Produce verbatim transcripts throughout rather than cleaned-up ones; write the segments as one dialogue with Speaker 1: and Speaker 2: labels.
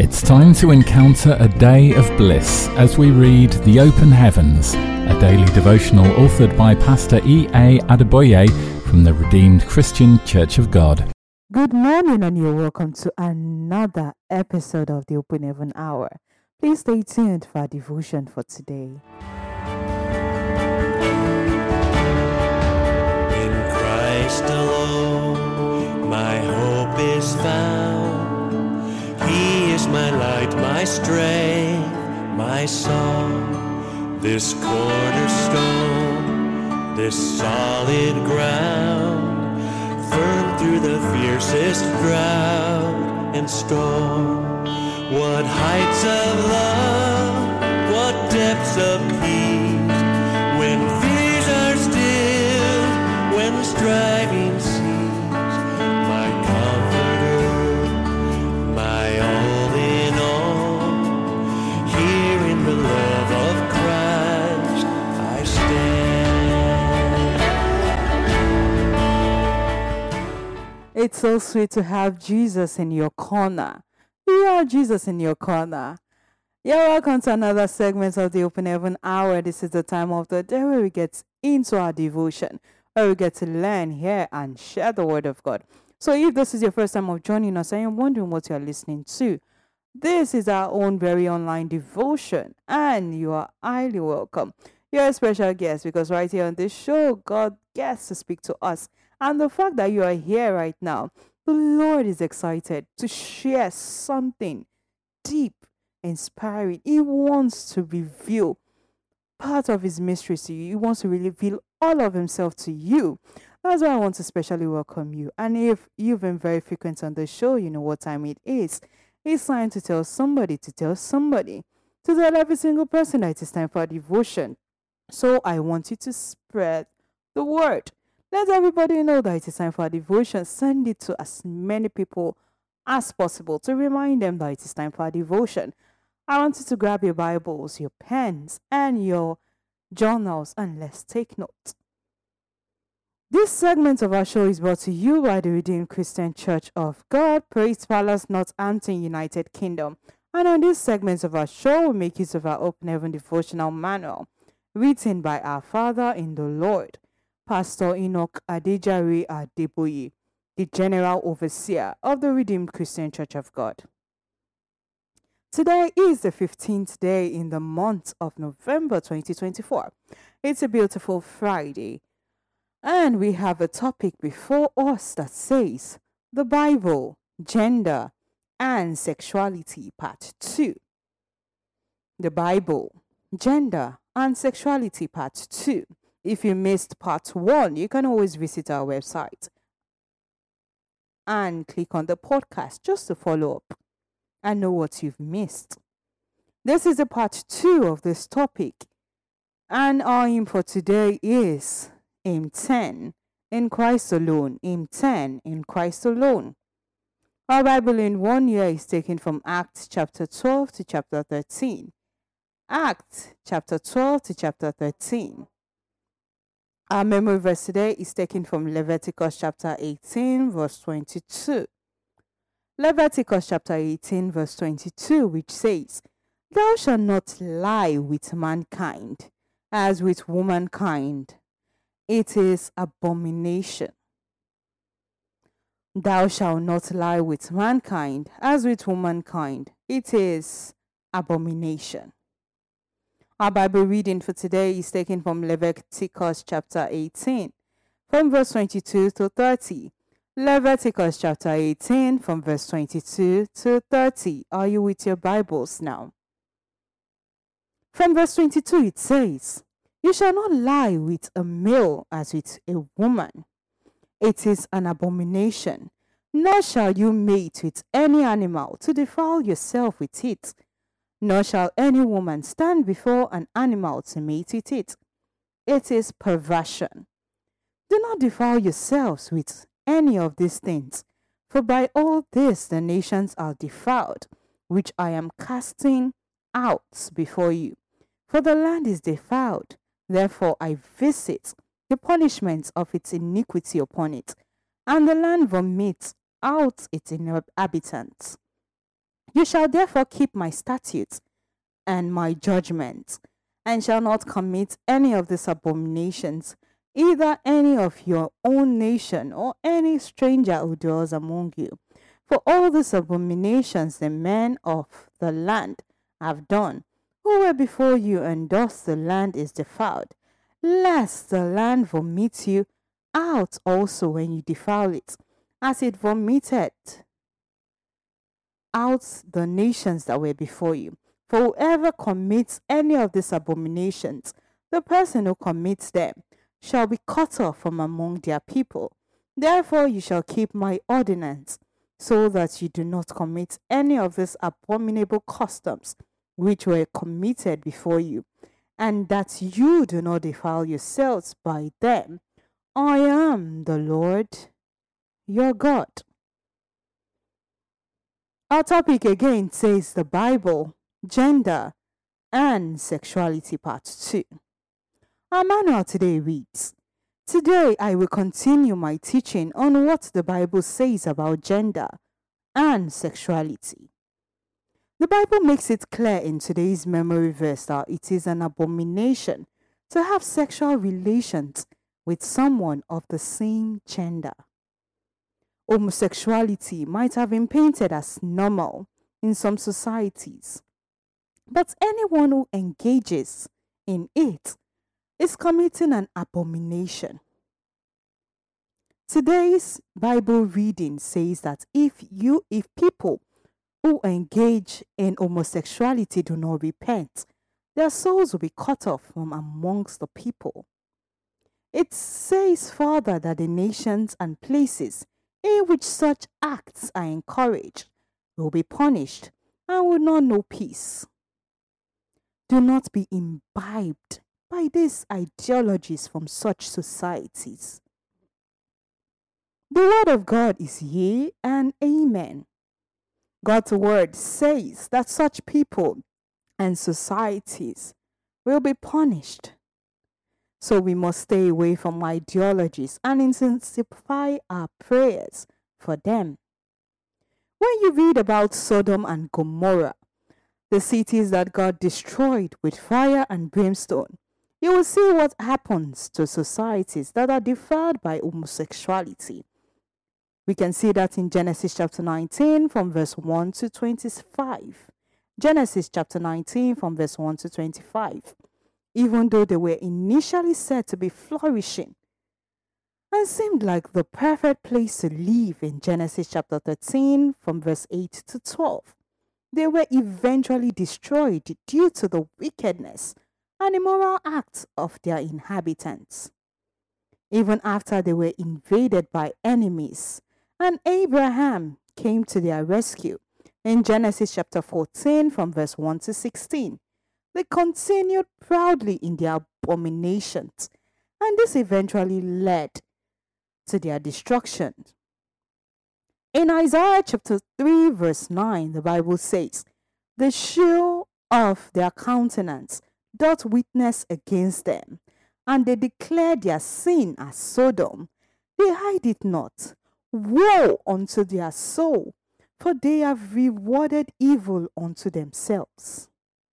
Speaker 1: It's time to encounter a day of bliss as we read The Open Heavens, a daily devotional authored by Pastor E A Adeboye from the Redeemed Christian Church of God.
Speaker 2: Good morning and you're welcome to another episode of the Open Heaven Hour. Please stay tuned for our devotion for today.
Speaker 3: In Christ alone, my hope is found. He is my light, my strength, my song. This cornerstone, this solid ground, firm through the fiercest drought and storm. What heights of love, what depths of peace, when fears are stilled, when striving cease. My comforter, my all in all, here in the love of Christ I stand.
Speaker 2: It's so sweet to have Jesus in your corner. You are Jesus in your corner. You're welcome to another segment of the Open Heaven Hour. This is the time of the day where we get into our devotion, where we get to learn, hear, and share the Word of God. So if this is your first time of joining us and you're wondering what you're listening to, this is our own very online devotion, and you are highly welcome. You're a special guest because right here on this show, God gets to speak to us. And the fact that you are here right now, the Lord is excited to share something deep, inspiring. He wants to reveal part of His mysteries to you. He wants to reveal all of Himself to you. That's why I want to especially welcome you. And if you've been very frequent on the show, you know what time it is. It's time to tell somebody, to tell somebody, to tell every single person that it is time for devotion. So I want you to spread the word. Let everybody know that it is time for a devotion. Send it to as many people as possible to remind them that it is time for a devotion. I want you to grab your Bibles, your pens, and your journals, and let's take note. This segment of our show is brought to you by the Redeemed Christian Church of God, Praise Palace, Northampton, United Kingdom. And on this segment of our show, we make use of our Open Heaven Devotional Manual, written by our Father in the Lord, Pastor Enoch Adejare Adeboye, the General Overseer of the Redeemed Christian Church of God. Today is the fifteenth day in the month of November twenty twenty-four. It's a beautiful Friday, and we have a topic before us that says the Bible, Gender, and Sexuality, Part two. The Bible, Gender, and Sexuality, Part two. If you missed part one, you can always visit our website and click on the podcast just to follow up and know what you've missed. This is a part two of this topic, and our aim for today is aim ten, in Christ alone. aim ten, in Christ alone. Our Bible in one year is taken from Acts chapter twelve to chapter thirteen. Acts chapter twelve to chapter thirteen. Our memory verse today is taken from Leviticus chapter eighteen, verse twenty-two. Leviticus chapter eighteen, verse twenty-two, which says, "Thou shalt not lie with mankind, as with womankind. It is abomination. Thou shalt not lie with mankind, as with womankind. It is abomination." Our Bible reading for today is taken from Leviticus chapter eighteen, from verse twenty-two to thirty. Leviticus chapter eighteen, from verse twenty-two to thirty. Are you with your Bibles now? From verse twenty-two it says, "You shall not lie with a male as with a woman. It is an abomination. Nor shall you mate with any animal to defile yourself with it. Nor shall any woman stand before an animal to mate with it. It is perversion. Do not defile yourselves with any of these things, for by all this the nations are defiled, which I am casting out before you. For the land is defiled, therefore I visit the punishment of its iniquity upon it, and the land vomits out its inhabitants. You shall therefore keep my statutes and my judgments, and shall not commit any of these abominations, either any of your own nation or any stranger who dwells among you. For all these abominations the men of the land have done, who were before you, and thus the land is defiled, lest the land vomit you out also when you defile it, as it vomited out the nations that were before you. For whoever commits any of these abominations, the person who commits them shall be cut off from among their people. Therefore you shall keep my ordinance, so that you do not commit any of these abominable customs which were committed before you, and that you do not defile yourselves by them. I am the Lord your God. Our topic again says the Bible, gender, and sexuality part two. Our manual today reads, Today I will continue my teaching on what the Bible says about gender and sexuality. The Bible makes it clear in today's memory verse that it is an abomination to have sexual relations with someone of the same gender. Homosexuality might have been painted as normal in some societies, but anyone who engages in it is committing an abomination. Today's Bible reading says that if you if people who engage in homosexuality do not repent, their souls will be cut off from amongst the people. It says further that the nations and places in which such acts are encouraged will be punished and will not know peace. Do not be imbibed by these ideologies from such societies. The word of God is yea and amen. God's word says that such people and societies will be punished. So we must stay away from ideologies and intensify our prayers for them. When you read about Sodom and Gomorrah, the cities that God destroyed with fire and brimstone, you will see what happens to societies that are defiled by homosexuality. We can see that in Genesis chapter nineteen from verse one to twenty-five. Genesis chapter nineteen from verse one to twenty-five. Even though they were initially said to be flourishing and seemed like the perfect place to live in Genesis chapter thirteen from verse eight to twelve, they were eventually destroyed due to the wickedness and immoral acts of their inhabitants. Even after they were invaded by enemies, and Abraham came to their rescue in Genesis chapter fourteen from verse one to sixteen, they continued proudly in their abominations, and this eventually led to their destruction. In Isaiah chapter three verse nine, the Bible says, The shew of their countenance doth witness against them, and they declare their sin as Sodom. They hide it not. Woe unto their soul, for they have rewarded evil unto themselves.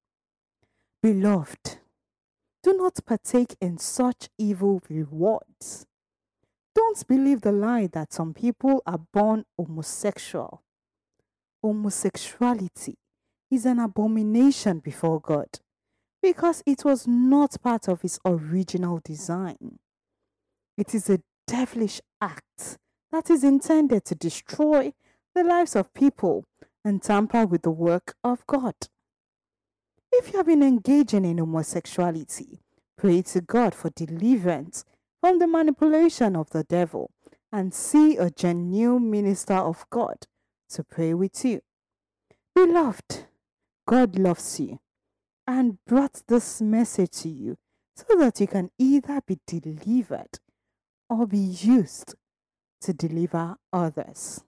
Speaker 2: Beloved, do not partake in such evil rewards. Don't believe the lie that some people are born homosexual. Homosexuality is an abomination before God because it was not part of His original design. It is a devilish act that is intended to destroy the lives of people and tamper with the work of God. If you have been engaging in homosexuality, pray to God for deliverance from the manipulation of the devil and see a genuine minister of God to pray with you. Beloved, God loves you and brought this message to you so that you can either be delivered or be used to deliver others.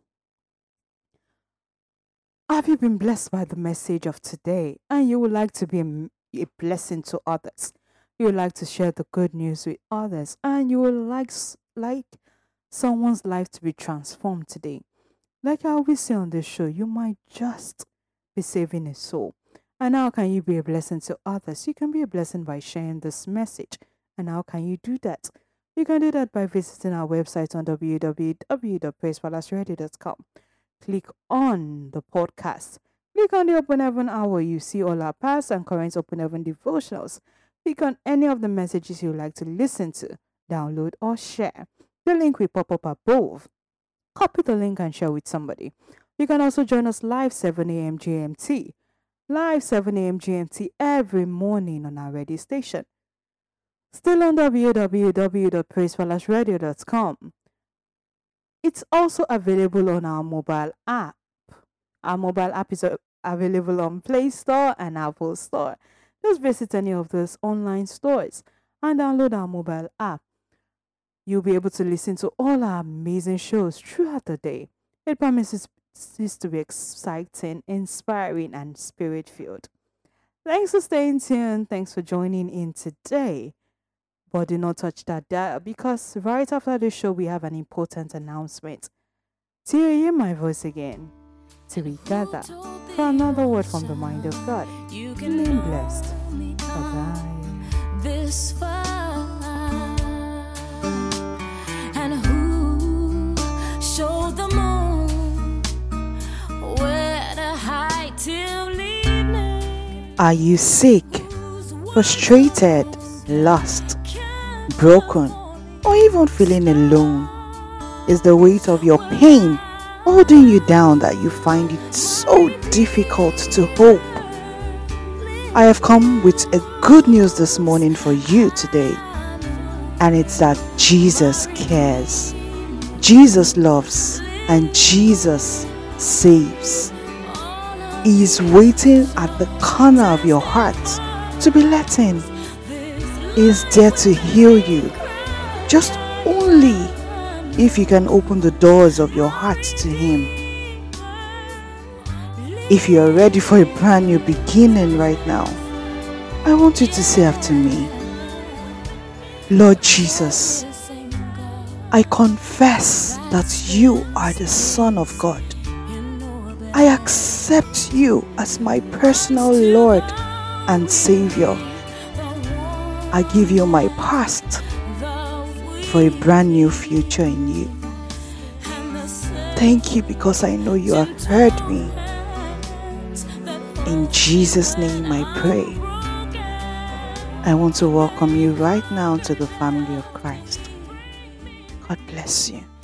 Speaker 2: Have you been blessed by the message of today and you would like to be a, a blessing to others? You would like to share the good news with others and you would like, like someone's life to be transformed today. Like I always say on this show, you might just be is saving a soul. And how can you be a blessing to others? You can be a blessing by sharing this message. And how can you do that? You can do that by visiting our website on w w w dot praise palace radio dot com. Click on the podcast. Click on the Open Heaven Hour. You see all our past and current Open Heaven devotionals. Click on any of the messages you would like to listen to, download, or share. The link will pop up above. Copy the link and share with somebody. You can also join us live seven a.m. G M T. Live seven a.m. G M T every morning on our radio station. Still on w w w dot praise palace radio dot com. It's also available on our mobile app. Our mobile app is available on Play Store and Apple Store. Just visit any of those online stores and download our mobile app. You'll be able to listen to all our amazing shows throughout the day. It promises to be exciting, inspiring, and spirit-filled. Thanks for staying tuned. Thanks for joining in today. But do not touch that dial, because right after the show, we have an important announcement. Till you hear my voice again, till we gather for another word from the mind of God. Remain blessed. Bye-bye. This far, and who showed the moon where to hide till evening? Are you sick, frustrated, lost, broken, or even feeling alone? Is the weight of your pain holding you down that you find it so difficult to hope? I have come with a good news this morning for you today, and it's that Jesus cares, Jesus loves, and Jesus saves. He is waiting at the corner of your heart to be let in. He is there to heal you, just only if you can open the doors of your heart to Him. If you are ready for a brand new beginning right now, I want you to say after me, Lord Jesus, I confess that you are the Son of God. I accept you as my personal Lord and Savior. I give you my past for a brand new future in you. Thank you, because I know you have heard me. In Jesus' name I pray. I want to welcome you right now to the family of Christ. God bless you.